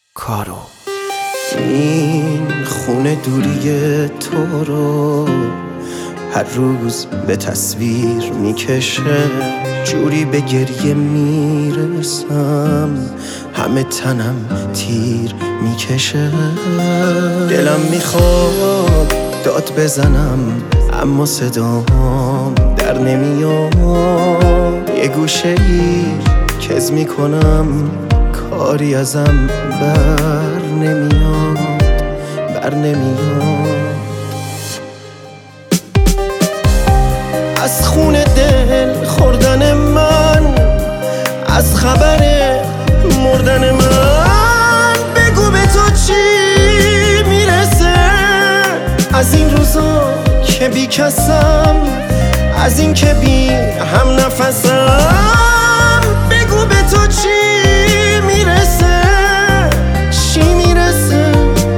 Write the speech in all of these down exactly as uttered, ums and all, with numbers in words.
کارو این خونه دوری تو رو هر روز به تصویر میکشه، جوری به گریه میرسم همه تنم تیر میکشه. دلم میخواد داد بزنم اما صدام در نمیاد، یه گوشه ای کز میکنم کاری ازم بر نمیاد بر نمیاد. از خون دل خوردن من، از خبر مردن من بگو به تو چی میرسه. از این روزا که بی کسم، از این که بی هم نفسم، بگو به تو چی میرسه چی میرسه.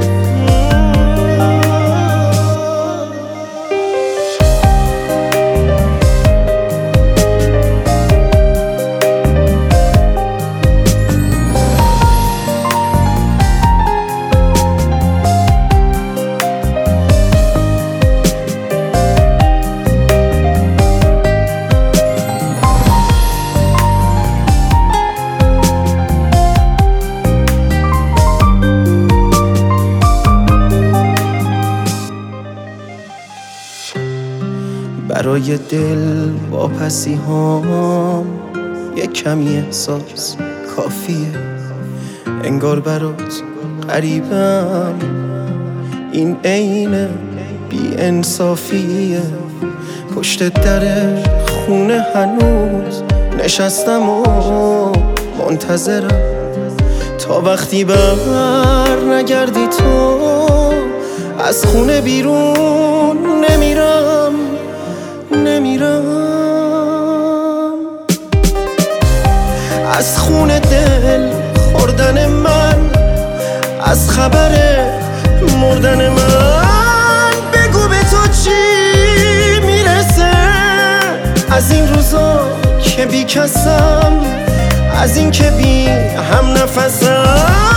برای دل واپسی هام یک کمی احساس کافیه، انگار برات غریبم این عین بی انصافیه. پشت در خونه هنوز نشستم و منتظرم تا وقتی بر نگردی تو، از خونه بیرون نمیرم نمیرم. از خون دل خوردن من، از خبر مردن من بگو به تو چی میرسه. از این روزا که بی کسم، از این که بی هم نفسم،